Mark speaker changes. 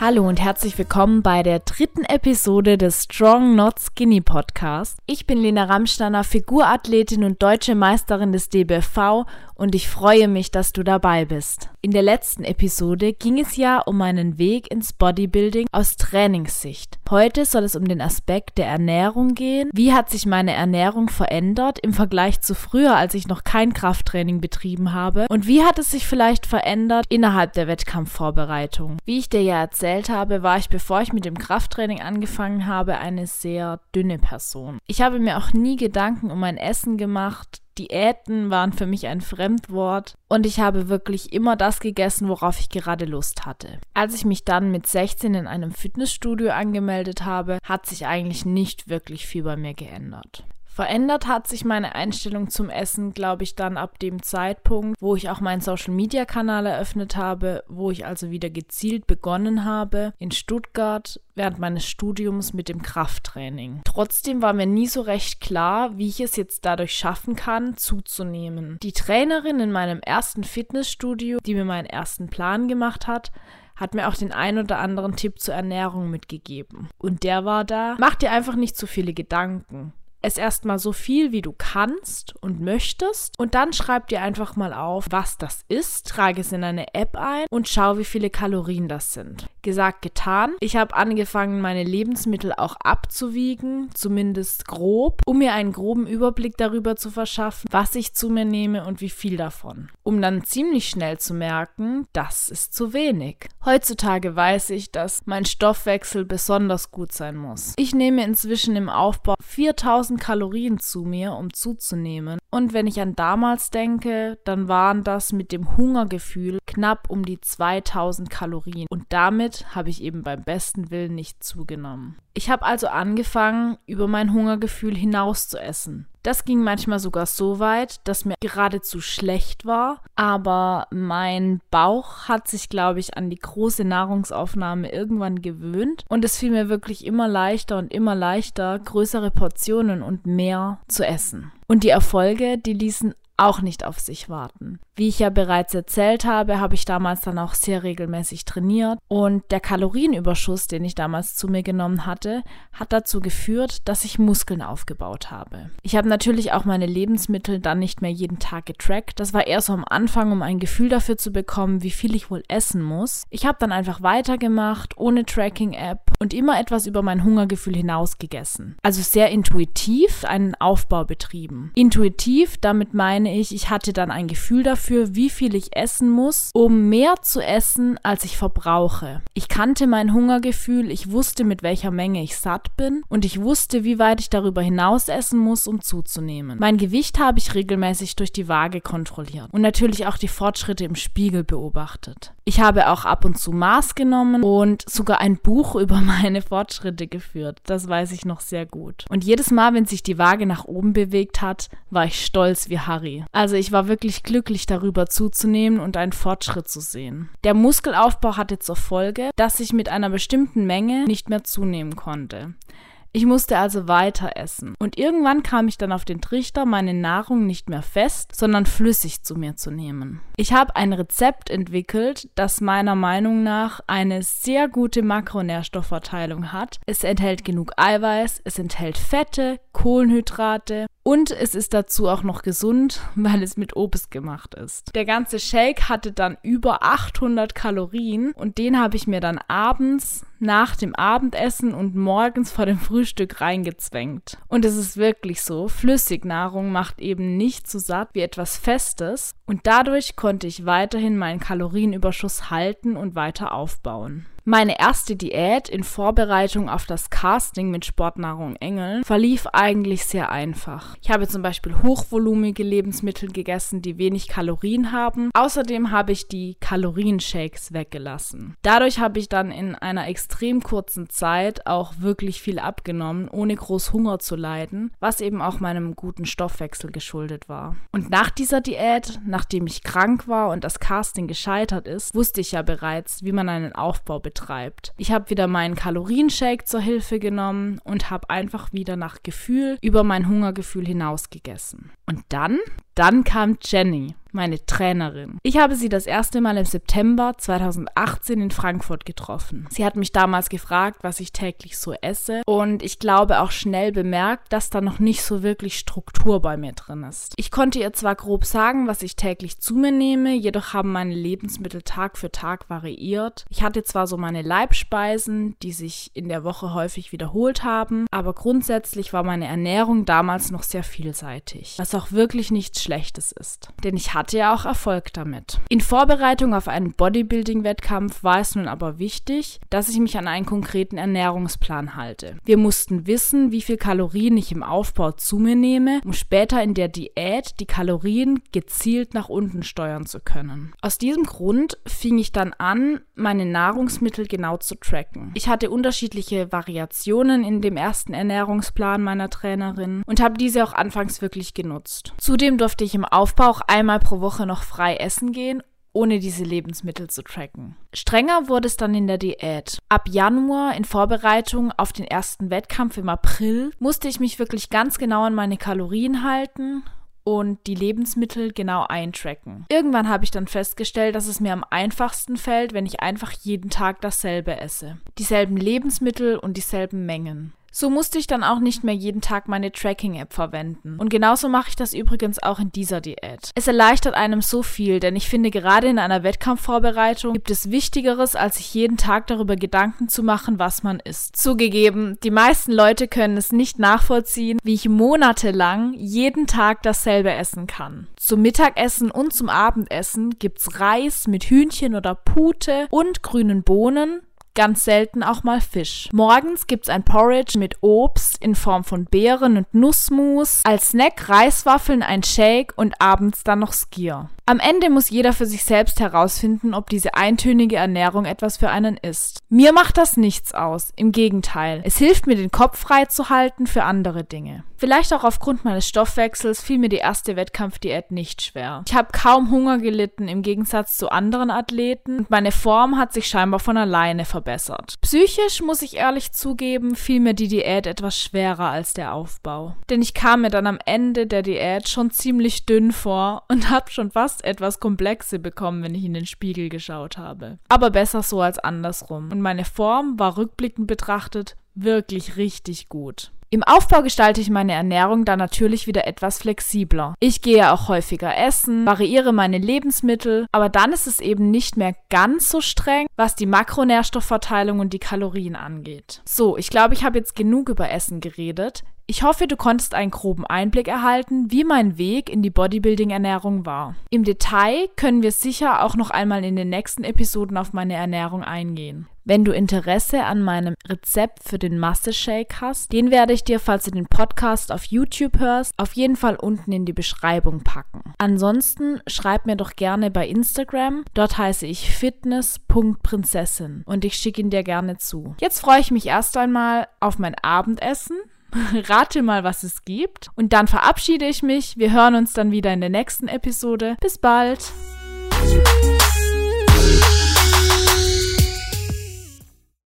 Speaker 1: Hallo und herzlich willkommen bei der 3. Episode des Strong Not Skinny Podcast. Ich bin Lena Ramsteiner, Figurathletin und deutsche Meisterin des DBFV und ich freue mich, dass du dabei bist. In der letzten Episode ging es ja um meinen Weg ins Bodybuilding aus Trainingssicht. Heute soll es um den Aspekt der Ernährung gehen. Wie hat sich meine Ernährung verändert im Vergleich zu früher, als ich noch kein Krafttraining betrieben habe? Und wie hat es sich vielleicht verändert innerhalb der Wettkampfvorbereitung? Wie ich dir ja erzählt habe, war ich, bevor ich mit dem Krafttraining angefangen habe, eine sehr dünne Person. Ich habe mir auch nie Gedanken um mein Essen gemacht. Diäten waren für mich ein Fremdwort und ich habe wirklich immer das gegessen, worauf ich gerade Lust hatte. Als ich mich dann mit 16 in einem Fitnessstudio angemeldet habe, hat sich eigentlich nicht wirklich viel bei mir geändert. Verändert hat sich meine Einstellung zum Essen, glaube ich, dann ab dem Zeitpunkt, wo ich auch meinen Social-Media-Kanal eröffnet habe, wo ich also wieder gezielt begonnen habe in Stuttgart während meines Studiums mit dem Krafttraining. Trotzdem war mir nie so recht klar, wie ich es jetzt dadurch schaffen kann, zuzunehmen. Die Trainerin in meinem ersten Fitnessstudio, die mir meinen ersten Plan gemacht hat mir auch den ein oder anderen Tipp zur Ernährung mitgegeben. Und der war da: Mach dir einfach nicht zu viele Gedanken. Ess erstmal so viel, wie du kannst und möchtest und dann schreib dir einfach mal auf, was das ist, trage es in eine App ein und schau, wie viele Kalorien das sind. Gesagt, getan. Ich habe angefangen, meine Lebensmittel auch abzuwiegen, zumindest grob, um mir einen groben Überblick darüber zu verschaffen, was ich zu mir nehme und wie viel davon. Um dann ziemlich schnell zu merken, das ist zu wenig. Heutzutage weiß ich, dass mein Stoffwechsel besonders gut sein muss. Ich nehme inzwischen im Aufbau 4000 Kalorien zu mir, um zuzunehmen. Und wenn ich an damals denke, dann waren das mit dem Hungergefühl knapp um die 2000 Kalorien. Und damit habe ich eben beim besten Willen nicht zugenommen. Ich habe also angefangen, über mein Hungergefühl hinaus zu essen. Das ging manchmal sogar so weit, dass mir geradezu schlecht war, aber mein Bauch hat sich, glaube ich, an die große Nahrungsaufnahme irgendwann gewöhnt und es fiel mir wirklich immer leichter, größere Portionen und mehr zu essen. Und die Erfolge, die ließen auch nicht auf sich warten. Wie ich ja bereits erzählt habe, habe ich damals dann auch sehr regelmäßig trainiert und der Kalorienüberschuss, den ich damals zu mir genommen hatte, hat dazu geführt, dass ich Muskeln aufgebaut habe. Ich habe natürlich auch meine Lebensmittel dann nicht mehr jeden Tag getrackt. Das war eher so am Anfang, um ein Gefühl dafür zu bekommen, wie viel ich wohl essen muss. Ich habe dann einfach weitergemacht, ohne Tracking-App und immer etwas über mein Hungergefühl hinaus gegessen. Also sehr intuitiv einen Aufbau betrieben. Intuitiv, damit meine ich hatte dann ein Gefühl dafür, wie viel ich essen muss, um mehr zu essen, als ich verbrauche. Ich kannte mein Hungergefühl, ich wusste, mit welcher Menge ich satt bin und ich wusste, wie weit ich darüber hinaus essen muss, um zuzunehmen. Mein Gewicht habe ich regelmäßig durch die Waage kontrolliert und natürlich auch die Fortschritte im Spiegel beobachtet. Ich habe auch ab und zu Maß genommen und sogar ein Buch über meine Fortschritte geführt. Das weiß ich noch sehr gut. Und jedes Mal, wenn sich die Waage nach oben bewegt hat, war ich stolz wie Harry. Also ich war wirklich glücklich darüber zuzunehmen und einen Fortschritt zu sehen. Der Muskelaufbau hatte zur Folge, dass ich mit einer bestimmten Menge nicht mehr zunehmen konnte. Ich musste also weiter essen. Und irgendwann kam ich dann auf den Trichter, meine Nahrung nicht mehr fest, sondern flüssig zu mir zu nehmen. Ich habe ein Rezept entwickelt, das meiner Meinung nach eine sehr gute Makronährstoffverteilung hat. Es enthält genug Eiweiß, es enthält Fette, Kohlenhydrate und es ist dazu auch noch gesund, weil es mit Obst gemacht ist. Der ganze Shake hatte dann über 800 Kalorien und den habe ich mir dann abends nach dem Abendessen und morgens vor dem Frühstück reingezwängt. Und es ist wirklich so, Flüssignahrung macht eben nicht so satt wie etwas Festes und dadurch konnte ich weiterhin meinen Kalorienüberschuss halten und weiter aufbauen. Meine erste Diät in Vorbereitung auf das Casting mit Sportnahrung Engel verlief eigentlich sehr einfach. Ich habe zum Beispiel hochvolumige Lebensmittel gegessen, die wenig Kalorien haben. Außerdem habe ich die Kalorienshakes weggelassen. Dadurch habe ich dann in einer extrem kurzen Zeit auch wirklich viel abgenommen, ohne groß Hunger zu leiden, was eben auch meinem guten Stoffwechsel geschuldet war. Und nach dieser Diät, nachdem ich krank war und das Casting gescheitert ist, wusste ich ja bereits, wie man einen Aufbau betreibt. Ich habe wieder meinen Kalorienshake zur Hilfe genommen und habe einfach wieder nach Gefühl über mein Hungergefühl hinaus gegessen. Und dann kam Jenny. meine Trainerin. Ich habe sie das erste Mal im September 2018 in Frankfurt getroffen. Sie hat mich damals gefragt, was ich täglich so esse und ich glaube auch schnell bemerkt, dass da noch nicht so wirklich Struktur bei mir drin ist. Ich konnte ihr zwar grob sagen, was ich täglich zu mir nehme, jedoch haben meine Lebensmittel Tag für Tag variiert. Ich hatte zwar so meine Leibspeisen, die sich in der Woche häufig wiederholt haben, aber grundsätzlich war meine Ernährung damals noch sehr vielseitig, was auch wirklich nichts Schlechtes ist. Denn ich hatte ja auch Erfolg damit. In Vorbereitung auf einen Bodybuilding-Wettkampf war es nun aber wichtig, dass ich mich an einen konkreten Ernährungsplan halte. Wir mussten wissen, wie viel Kalorien ich im Aufbau zu mir nehme, um später in der Diät die Kalorien gezielt nach unten steuern zu können. Aus diesem Grund fing ich dann an, meine Nahrungsmittel genau zu tracken. Ich hatte unterschiedliche Variationen in dem ersten Ernährungsplan meiner Trainerin und habe diese auch anfangs wirklich genutzt. Zudem durfte ich im Aufbau auch einmal pro Woche noch frei essen gehen, ohne diese Lebensmittel zu tracken. Strenger wurde es dann in der Diät. Ab Januar in Vorbereitung auf den ersten Wettkampf im April musste ich mich wirklich ganz genau an meine Kalorien halten und die Lebensmittel genau eintracken. Irgendwann habe ich dann festgestellt, dass es mir am einfachsten fällt, wenn ich einfach jeden Tag dasselbe esse. Dieselben Lebensmittel und dieselben Mengen. So musste ich dann auch nicht mehr jeden Tag meine Tracking-App verwenden. Und genauso mache ich das übrigens auch in dieser Diät. Es erleichtert einem so viel, denn ich finde, gerade in einer Wettkampfvorbereitung gibt es Wichtigeres, als sich jeden Tag darüber Gedanken zu machen, was man isst. Zugegeben, die meisten Leute können es nicht nachvollziehen, wie ich monatelang jeden Tag dasselbe essen kann. Zum Mittagessen und zum Abendessen gibt's Reis mit Hühnchen oder Pute und grünen Bohnen, ganz selten auch mal Fisch. Morgens gibt's ein Porridge mit Obst in Form von Beeren und Nussmus, als Snack Reiswaffeln, ein Shake und abends dann noch Skyr. Am Ende muss jeder für sich selbst herausfinden, ob diese eintönige Ernährung etwas für einen ist. Mir macht das nichts aus, im Gegenteil. Es hilft mir, den Kopf frei zu halten für andere Dinge. Vielleicht auch aufgrund meines Stoffwechsels fiel mir die erste Wettkampfdiät nicht schwer. Ich habe kaum Hunger gelitten, im Gegensatz zu anderen Athleten, und meine Form hat sich scheinbar von alleine verbessert. Psychisch, muss ich ehrlich zugeben, fiel mir die Diät etwas schwerer als der Aufbau. Denn ich kam mir dann am Ende der Diät schon ziemlich dünn vor und habe schon fast etwas Komplexe bekommen, wenn ich in den Spiegel geschaut habe. Aber besser so als andersrum. Und meine Form war rückblickend betrachtet wirklich richtig gut. Im Aufbau gestalte ich meine Ernährung dann natürlich wieder etwas flexibler. Ich gehe auch häufiger essen, variiere meine Lebensmittel, aber dann ist es eben nicht mehr ganz so streng, was die Makronährstoffverteilung und die Kalorien angeht. So, ich glaube, ich habe jetzt genug über Essen geredet. Ich hoffe, du konntest einen groben Einblick erhalten, wie mein Weg in die Bodybuilding-Ernährung war. Im Detail können wir sicher auch noch einmal in den nächsten Episoden auf meine Ernährung eingehen. Wenn du Interesse an meinem Rezept für den Masse-Shake hast, den werde ich dir, falls du den Podcast auf YouTube hörst, auf jeden Fall unten in die Beschreibung packen. Ansonsten schreib mir doch gerne bei Instagram, dort heiße ich fitness.prinzessin und ich schicke ihn dir gerne zu. Jetzt freue ich mich erst einmal auf mein Abendessen. Rate mal, was es gibt. Und dann verabschiede ich mich. Wir hören uns dann wieder in der nächsten Episode. Bis bald.